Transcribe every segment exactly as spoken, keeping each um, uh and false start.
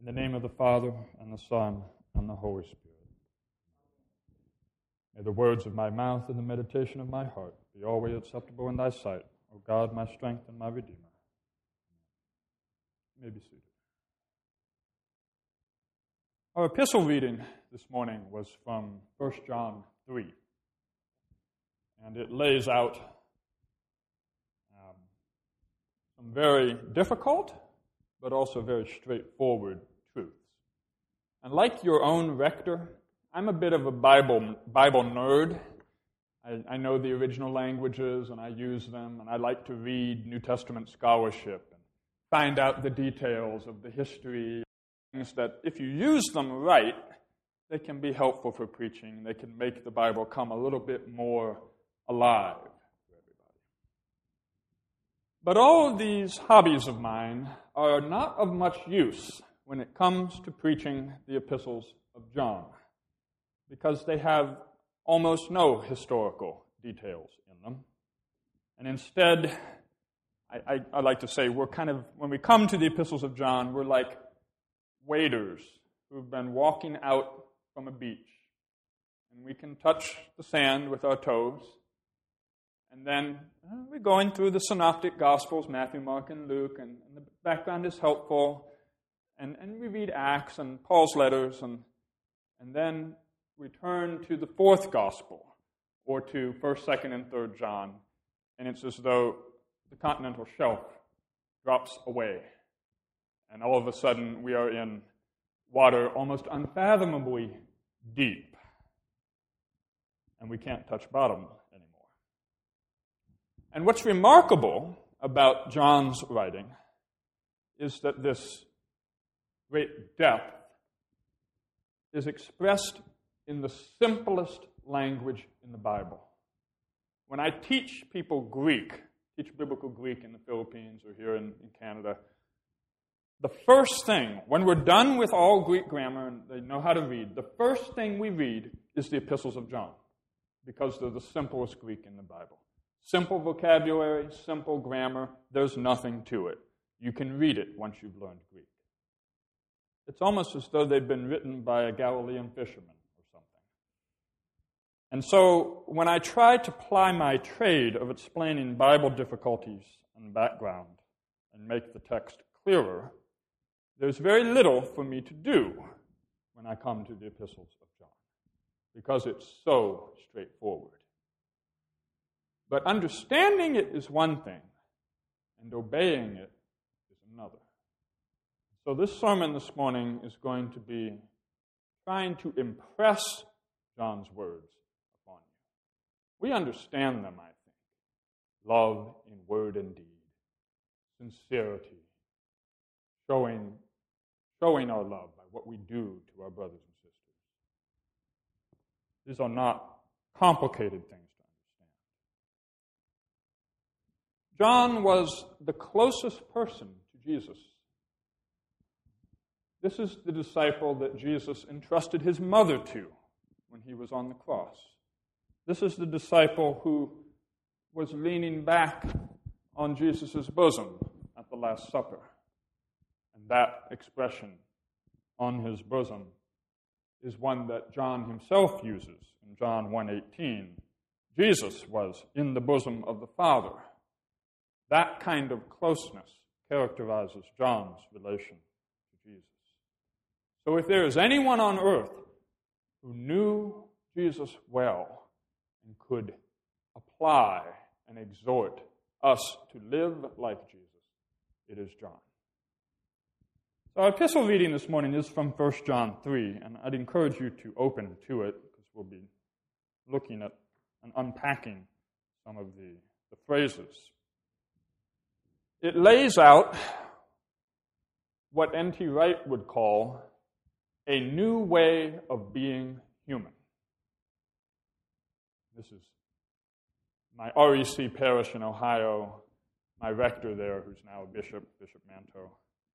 In the name of the Father, and the Son, and the Holy Spirit. May the words of my mouth and the meditation of my heart be always acceptable in thy sight, O God, my strength and my Redeemer. You may be seated. Our epistle reading this morning was from First John three, and it lays out um, some very difficult but also very straightforward truths. And like your own rector, I'm a bit of a Bible Bible nerd. I, I know the original languages, and I use them, and I like to read New Testament scholarship and find out the details of the history, things that if you use them right, they can be helpful for preaching. They can make the Bible come a little bit more alive for everybody. But all of these hobbies of mine are not of much use when it comes to preaching the epistles of John, because they have almost no historical details in them. And instead, I, I, I like to say we're kind of, when we come to the epistles of John, we're like waders who've been walking out from a beach. And we can touch the sand with our toes. And then uh, we're going through the synoptic Gospels, Matthew, Mark, and Luke, and, and the background is helpful. And, and we read Acts and Paul's letters, and, and then we turn to the fourth Gospel, or to first, second, and third John, and it's as though the continental shelf drops away. And all of a sudden, we are in water almost unfathomably deep, and we can't touch bottom anymore. And what's remarkable about John's writing is that this great depth is expressed in the simplest language in the Bible. When I teach people Greek, teach biblical Greek in the Philippines or here in, in Canada, the first thing, when we're done with all Greek grammar and they know how to read, the first thing we read is the epistles of John, because they're the simplest Greek in the Bible. Simple vocabulary, simple grammar, there's nothing to it. You can read it once you've learned Greek. It's almost as though they've been written by a Galilean fisherman or something. And so when I try to ply my trade of explaining Bible difficulties and background and make the text clearer, there's very little for me to do when I come to the epistles of John, because it's so straightforward. But understanding it is one thing, and obeying it is another. So this sermon this morning is going to be trying to impress John's words upon you. We understand them, I think. Love in word and deed, sincerity, showing, showing our love by what we do to our brothers and sisters. These are not complicated things to understand. John was the closest person to Jesus. This is the disciple that Jesus entrusted his mother to when he was on the cross. This is the disciple who was leaning back on Jesus' bosom at the Last Supper. And that expression, on his bosom, is one that John himself uses in John one eighteen. Jesus was in the bosom of the Father. That kind of closeness characterizes John's relation to Jesus. So if there is anyone on earth who knew Jesus well and could apply and exhort us to live like Jesus, it is John. So our epistle reading this morning is from First John three, and I'd encourage you to open to it, because we'll be looking at and unpacking some of the, the phrases. It lays out what N T Wright would call a new way of being human. This is my R E C parish in Ohio, my rector there, who's now a bishop, Bishop Manteau.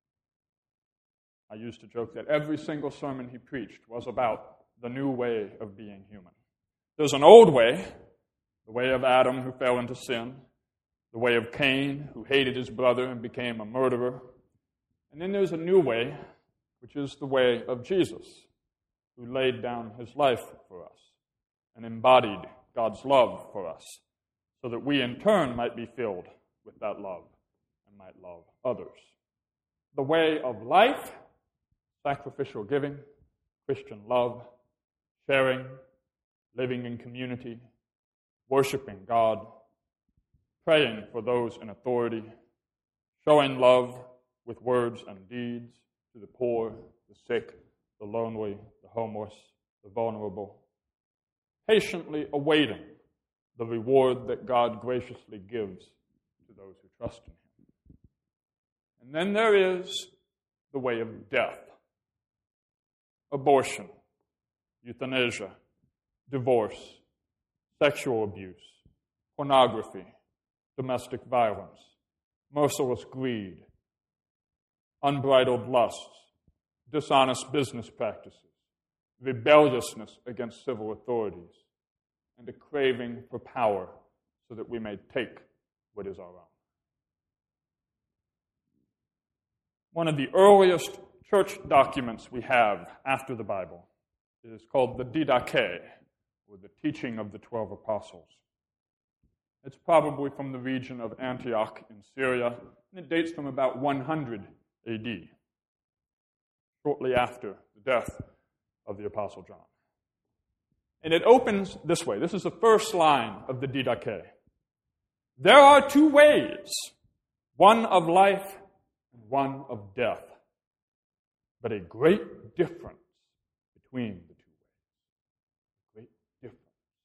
I used to joke that every single sermon he preached was about the new way of being human. There's an old way, the way of Adam who fell into sin, the way of Cain who hated his brother and became a murderer. And then there's a new way which is the way of Jesus, who laid down his life for us and embodied God's love for us, so that we in turn might be filled with that love and might love others. The way of life, sacrificial giving, Christian love, sharing, living in community, worshiping God, praying for those in authority, showing love with words and deeds to the poor, the sick, the lonely, the homeless, the vulnerable, patiently awaiting the reward that God graciously gives to those who trust in him. And then there is the way of death. Abortion, euthanasia, divorce, sexual abuse, pornography, domestic violence, merciless greed, unbridled lusts, dishonest business practices, rebelliousness against civil authorities, and a craving for power so that we may take what is our own. One of the earliest church documents we have after the Bible is called the Didache, or the Teaching of the Twelve Apostles. It's probably from the region of Antioch in Syria, and it dates from about one hundred A D, shortly after the death of the Apostle John. And it opens this way. This is the first line of the Didache. There are two ways, one of life and one of death, but a great difference between the two ways. A great difference.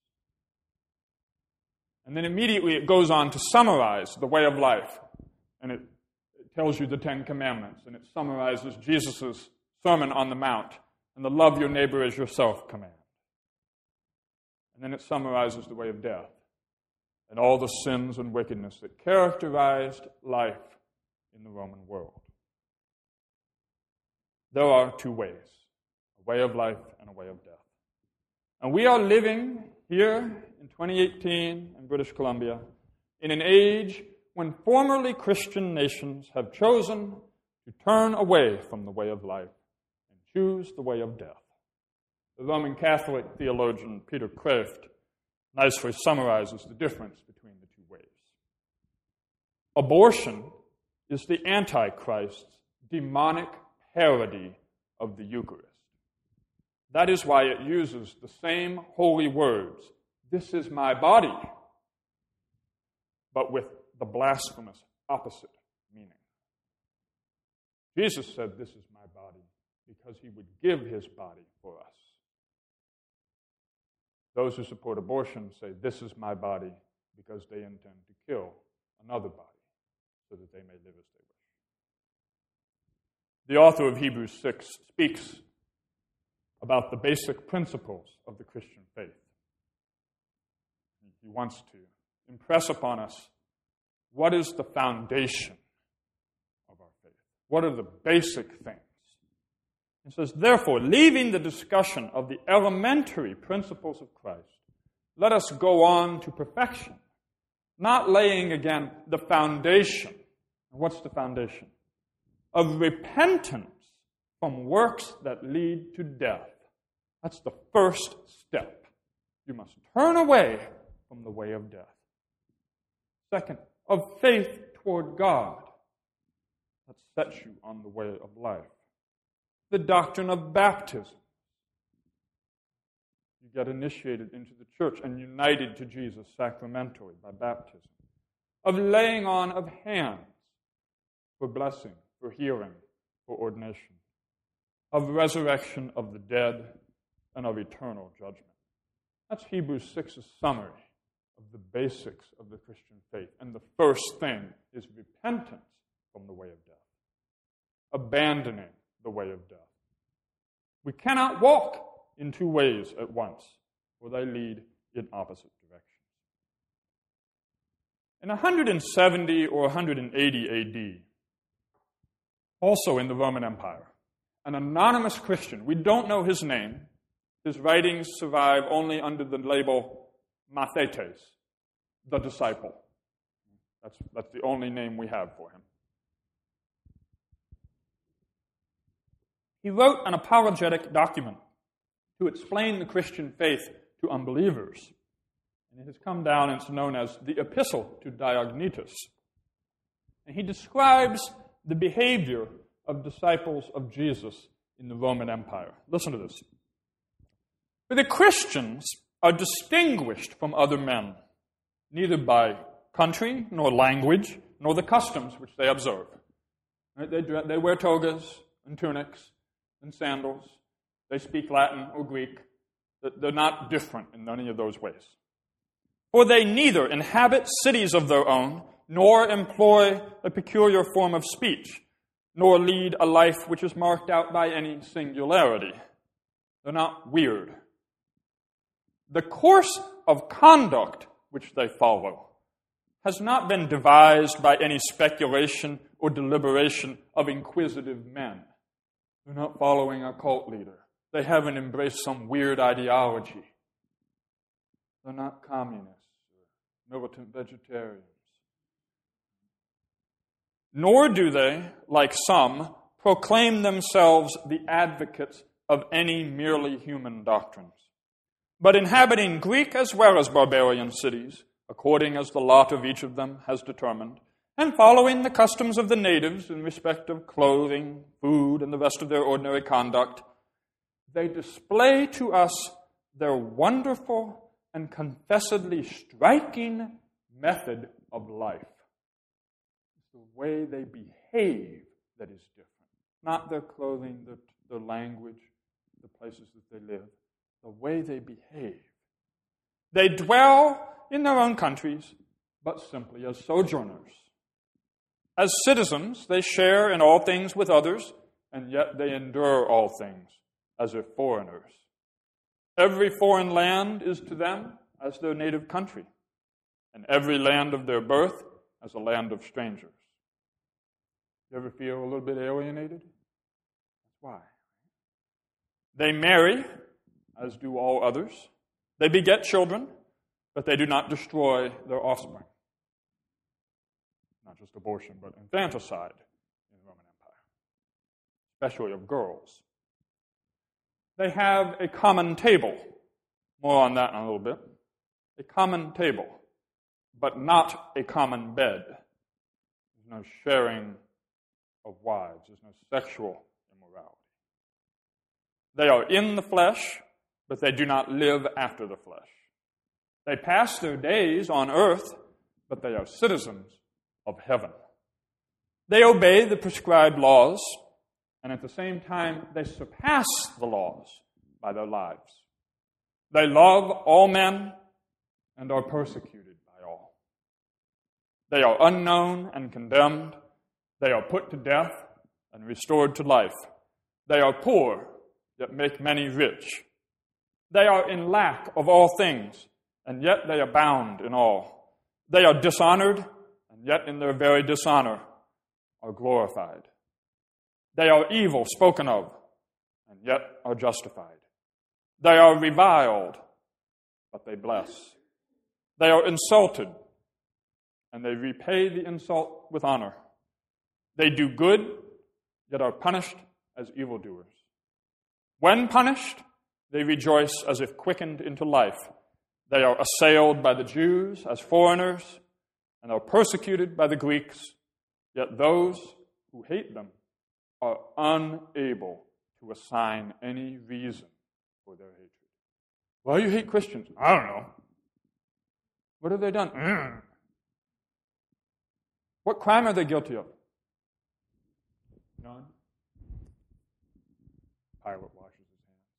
And then immediately it goes on to summarize the way of life, and it, it tells you the Ten Commandments, and it summarizes Jesus' Sermon on the Mount and the love your neighbor as yourself command. And then it summarizes the way of death and all the sins and wickedness that characterized life in the Roman world. There are two ways, a way of life and a way of death. And we are living here in twenty eighteen in British Columbia in an age when formerly Christian nations have chosen to turn away from the way of life and choose the way of death. The Roman Catholic theologian Peter Kreeft nicely summarizes the difference between the two ways. Abortion is the Antichrist's demonic parody of the Eucharist. That is why it uses the same holy words, "This is my body," but with the blasphemous opposite meaning. Jesus said, "This is my body," because he would give his body for us. Those who support abortion say, "This is my body," because they intend to kill another body so that they may live as they wish. The author of Hebrews six speaks about the basic principles of the Christian faith. He wants to impress upon us what is the foundation of our faith. What are the basic things? He says, "Therefore, leaving the discussion of the elementary principles of Christ, let us go on to perfection, not laying again the foundation." What's the foundation? Of repentance from works that lead to death. That's the first step. You must turn away from the way of death. Second, of faith toward God. That sets you on the way of life. The doctrine of baptism. You get initiated into the church and united to Jesus sacramentally by baptism. Of laying on of hands for blessing, for healing, for ordination. Of resurrection of the dead and of eternal judgment. That's Hebrews six's summary of the basics of the Christian faith. And the first thing is repentance from the way of death. Abandoning the way of death. We cannot walk in two ways at once, for they lead in opposite directions. In one hundred seventy or one hundred eighty A D, also in the Roman Empire, an anonymous Christian, we don't know his name, his writings survive only under the label Mathetes, the disciple. That's, that's the only name we have for him. He wrote an apologetic document to explain the Christian faith to unbelievers. And it has come down and it's known as the Epistle to Diognetus. And he describes the behavior of disciples of Jesus in the Roman Empire. Listen to this. For the Christians are distinguished from other men, neither by country, nor language, nor the customs which they observe. Right? They, they wear togas and tunics and sandals. They speak Latin or Greek. They're not different in any of those ways. For they neither inhabit cities of their own, nor employ a peculiar form of speech, nor lead a life which is marked out by any singularity. They're not weird. The course of conduct which they follow has not been devised by any speculation or deliberation of inquisitive men. They're not following a cult leader. They haven't embraced some weird ideology. They're not communists or militant vegetarians. Nor do they, like some, proclaim themselves the advocates of any merely human doctrines, but inhabiting Greek as well as barbarian cities, according as the lot of each of them has determined, and following the customs of the natives in respect of clothing, food, and the rest of their ordinary conduct, they display to us their wonderful and confessedly striking method of life. It's the way they behave that is different. Not their clothing, their, their language, the places that they live. The way they behave. They dwell in their own countries, but simply as sojourners. As citizens, they share in all things with others, and yet they endure all things as if foreigners. Every foreign land is to them as their native country, and every land of their birth as a land of strangers. You ever feel a little bit alienated? That's why. They marry, as do all others. They beget children, but they do not destroy their offspring. Not just abortion, but infanticide in the Roman Empire, especially of girls. They have a common table. More on that in a little bit. A common table, but not a common bed. There's no sharing of wives. There's no sexual immorality. They are in the flesh, but they do not live after the flesh. They pass their days on earth, but they are citizens of heaven. They obey the prescribed laws, and at the same time, they surpass the laws by their lives. They love all men and are persecuted by all. They are unknown and condemned. They are put to death and restored to life. They are poor, yet make many rich. They are in lack of all things, and yet they abound in all. They are dishonored, and yet in their very dishonor are glorified. They are evil spoken of, and yet are justified. They are reviled, but they bless. They are insulted, and they repay the insult with honor. They do good, yet are punished as evildoers. When punished, they rejoice as if quickened into life. They are assailed by the Jews as foreigners, and are persecuted by the Greeks, yet those who hate them are unable to assign any reason for their hatred. Why do you hate Christians? I don't know. What have they done? Mm. What crime are they guilty of? None. Pilate washes his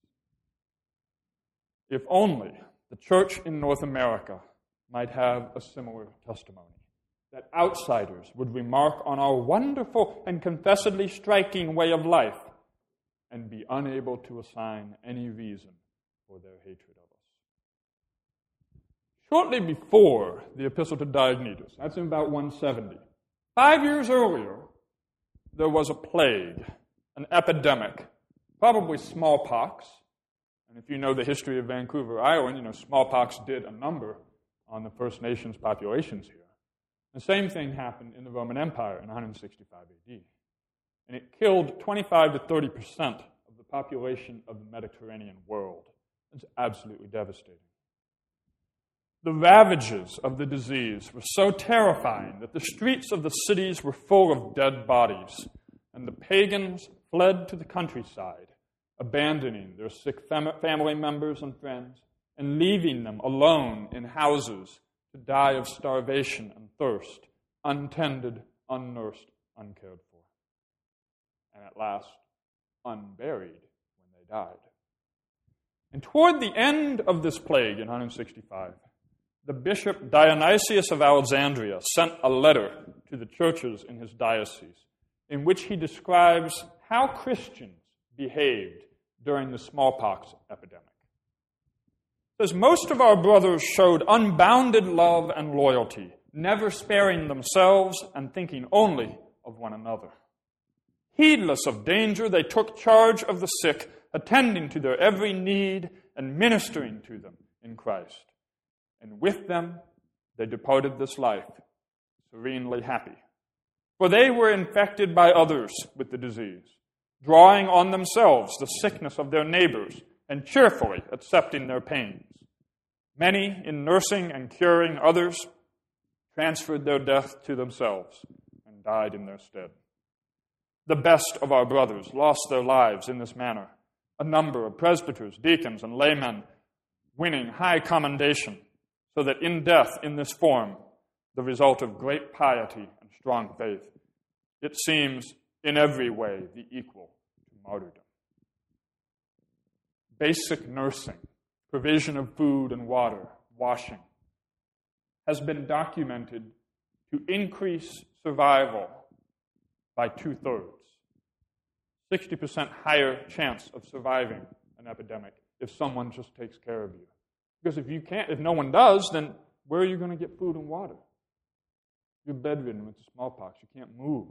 hands. If only the church in North America might have a similar testimony, that outsiders would remark on our wonderful and confessedly striking way of life and be unable to assign any reason for their hatred of us. Shortly before the Epistle to Diognetus, that's in about one seventy, five years earlier, there was a plague, an epidemic, probably smallpox. And if you know the history of Vancouver Island, you know smallpox did a number on the First Nations populations here. The same thing happened in the Roman Empire in one sixty-five A D. And it killed twenty-five to thirty percent population of the Mediterranean world. It's absolutely devastating. The ravages of the disease were so terrifying that the streets of the cities were full of dead bodies, and the pagans fled to the countryside, abandoning their sick fam- family members and friends, and leaving them alone in houses to die of starvation and thirst, untended, unnursed, uncared for, and at last unburied when they died. And toward the end of this plague in one sixty-five, the Bishop Dionysius of Alexandria sent a letter to the churches in his diocese in which he describes how Christians behaved during the smallpox epidemic. It says, most of our brothers showed unbounded love and loyalty, never sparing themselves and thinking only of one another. Heedless of danger, they took charge of the sick, attending to their every need and ministering to them in Christ. And with them, they departed this life, serenely happy. For they were infected by others with the disease, drawing on themselves the sickness of their neighbors and cheerfully accepting their pains. Many, in nursing and curing others, transferred their death to themselves and died in their stead. The best of our brothers lost their lives in this manner, a number of presbyters, deacons, and laymen winning high commendation, so that in death in this form, the result of great piety and strong faith, it seems in every way the equal to martyrdom. Basic nursing, provision of food and water, washing, has been documented to increase survival by two-thirds. sixty percent higher chance of surviving an epidemic if someone just takes care of you. Because if you can't, if no one does, then where are you going to get food and water? You're bedridden with smallpox. You can't move.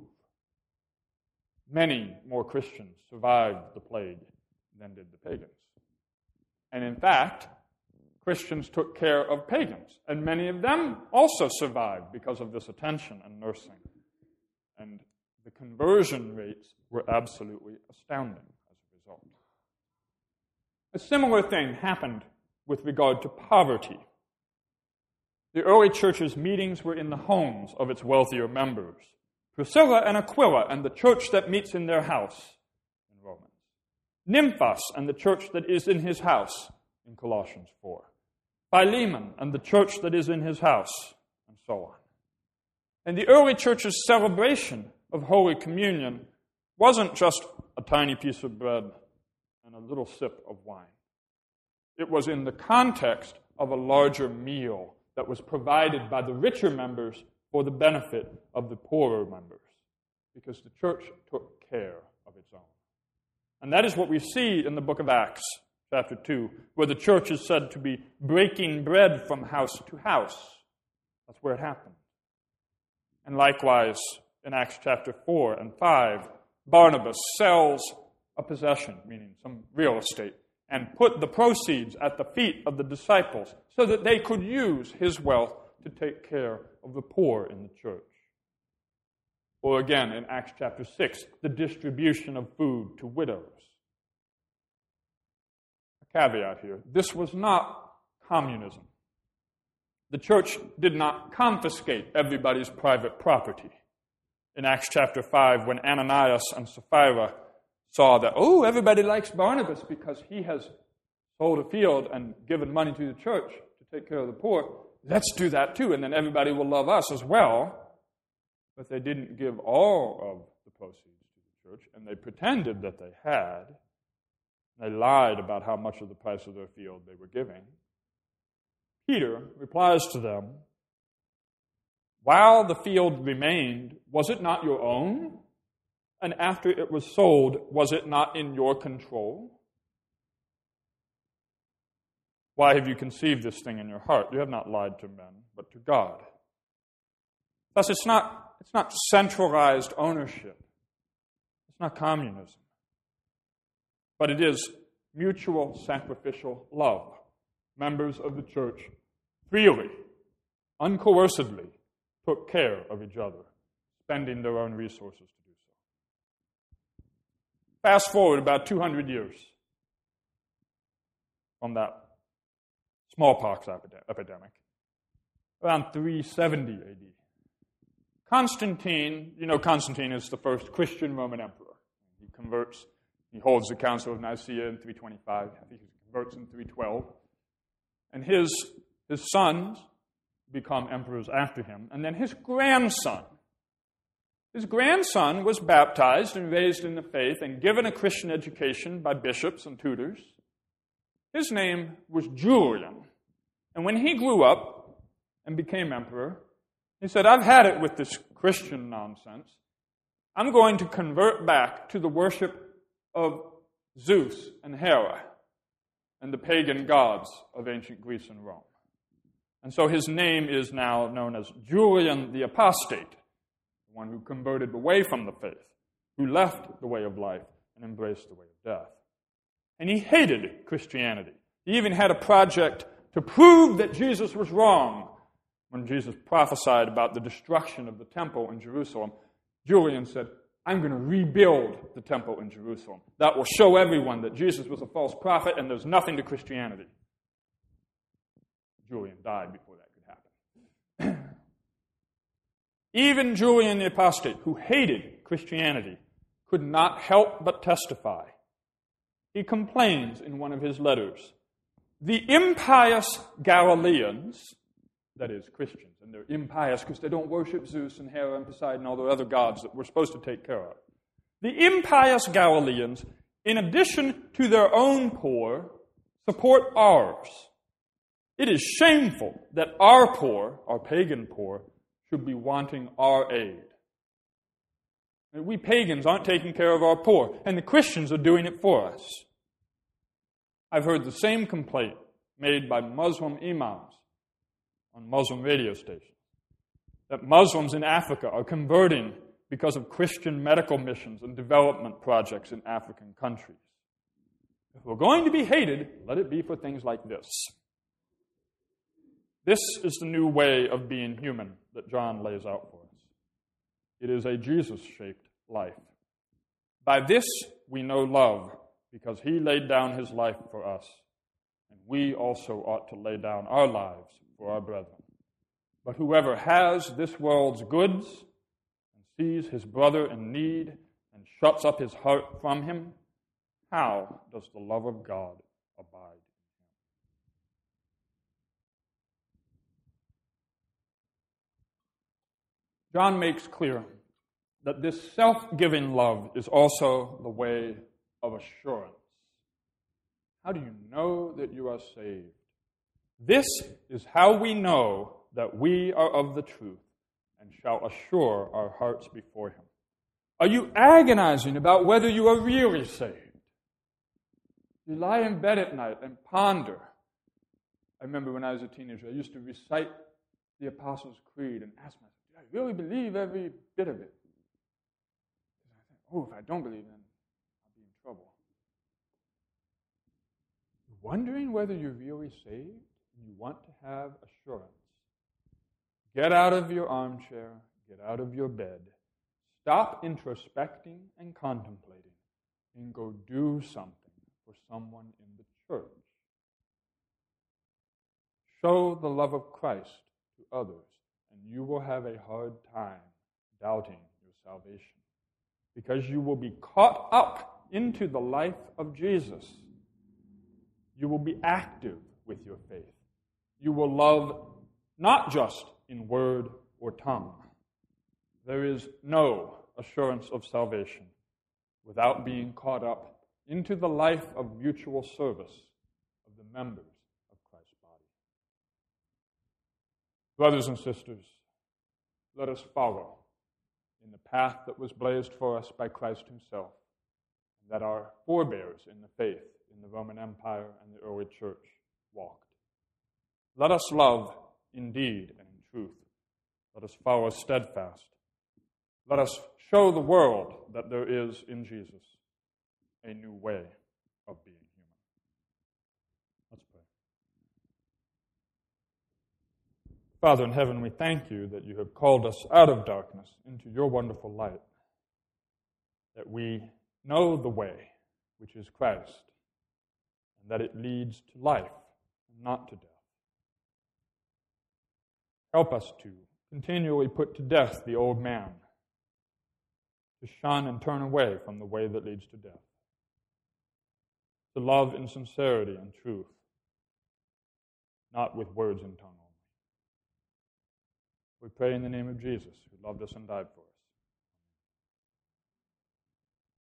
Many more Christians survived the plague than did the pagans. And in fact, Christians took care of pagans, and many of them also survived because of this attention and nursing. And the conversion rates were absolutely astounding as a result. A similar thing happened with regard to poverty. The early church's meetings were in the homes of its wealthier members. Priscilla and Aquila and the church that meets in their house in Romans. Nymphas and the church that is in his house in Colossians four. Philemon and the church that is in his house, and so on. And the early church's celebration of Holy Communion wasn't just a tiny piece of bread and a little sip of wine. It was in the context of a larger meal that was provided by the richer members for the benefit of the poorer members, because the church took care of its own. And that is what we see in the book of Acts, chapter two, where the church is said to be breaking bread from house to house. That's where it happened. And likewise, in Acts chapter four and five, Barnabas sells a possession, meaning some real estate, and put the proceeds at the feet of the disciples so that they could use his wealth to take care of the poor in the church. Or again, in Acts chapter six, the distribution of food to widows. A caveat here, this was not communism. The church did not confiscate everybody's private property. In Acts chapter five, when Ananias and Sapphira saw that, oh, everybody likes Barnabas because he has sold a field and given money to the church to take care of the poor, let's do that too, and then everybody will love us as well. But they didn't give all of the proceeds to the church, and they pretended that they had. They lied about how much of the price of their field they were giving. Peter replies to them, while the field remained, was it not your own? And after it was sold, was it not in your control? Why have you conceived this thing in your heart? You have not lied to men, but to God. Thus, it's not, it's not centralized ownership. It's not communism. But it is mutual sacrificial love. Members of the church freely, uncoercedly, took care of each other, spending their own resources to do so. Fast forward about two hundred years from that smallpox epidemic, around three seventy A D. Constantine, you know Constantine is the first Christian Roman emperor. He converts, he holds the Council of Nicaea in three twenty-five. I think he converts in three twelve. And his, his sons become emperors after him. And then his grandson. His grandson was baptized and raised in the faith and given a Christian education by bishops and tutors. His name was Julian. And when he grew up and became emperor, he said, I've had it with this Christian nonsense. I'm going to convert back to the worship of Zeus and Hera and the pagan gods of ancient Greece and Rome. And so his name is now known as Julian the Apostate, the one who converted away from the faith, who left the way of life and embraced the way of death. And he hated Christianity. He even had a project to prove that Jesus was wrong. When Jesus prophesied about the destruction of the temple in Jerusalem, Julian said, I'm going to rebuild the temple in Jerusalem. That will show everyone that Jesus was a false prophet and there's nothing to Christianity. Julian died before that could happen. Even Julian the Apostate, who hated Christianity, could not help but testify. He complains in one of his letters, the impious Galileans, that is, Christians, and they're impious because they don't worship Zeus and Hera and Poseidon and all the other gods that we're supposed to take care of. The impious Galileans, in addition to their own poor, support ours. It is shameful that our poor, our pagan poor, should be wanting our aid. And we pagans aren't taking care of our poor, and the Christians are doing it for us. I've heard the same complaint made by Muslim imams on Muslim radio stations, that Muslims in Africa are converting because of Christian medical missions and development projects in African countries. If we're going to be hated, let it be for things like this. This is the new way of being human that John lays out for us. It is a Jesus-shaped life. By this we know love, because he laid down his life for us, and we also ought to lay down our lives for our brethren. But whoever has this world's goods and sees his brother in need and shuts up his heart from him, how does the love of God abide in him? John makes clear that this self-giving love is also the way of assurance. How do you know that you are saved? This is how we know that we are of the truth and shall assure our hearts before him. Are you agonizing about whether you are really saved? You lie in bed at night and ponder. I remember when I was a teenager, I used to recite the Apostles' Creed and ask myself, do I really believe every bit of it? And I think, oh, if I don't believe, then I'll be in trouble. Wondering whether you're really saved? You want to have assurance. Get out of your armchair, get out of your bed, stop introspecting and contemplating, and go do something for someone in the church. Show the love of Christ to others, and you will have a hard time doubting your salvation, because you will be caught up into the life of Jesus. You will be active with your faith. You will love not just in word or tongue. There is no assurance of salvation without being caught up into the life of mutual service of the members of Christ's body. Brothers and sisters, let us follow in the path that was blazed for us by Christ himself, and that our forebears in the faith in the Roman Empire and the early church walked. Let us love in deed and in truth. Let us follow steadfast. Let us show the world that there is in Jesus a new way of being human. Let's pray. Father in heaven, we thank you that you have called us out of darkness into your wonderful light, that we know the way, which is Christ, and that it leads to life and not to death. Help us to continually put to death the old man, to shun and turn away from the way that leads to death, to love in sincerity and truth, not with words and tongue only. We pray in the name of Jesus, who loved us and died for us.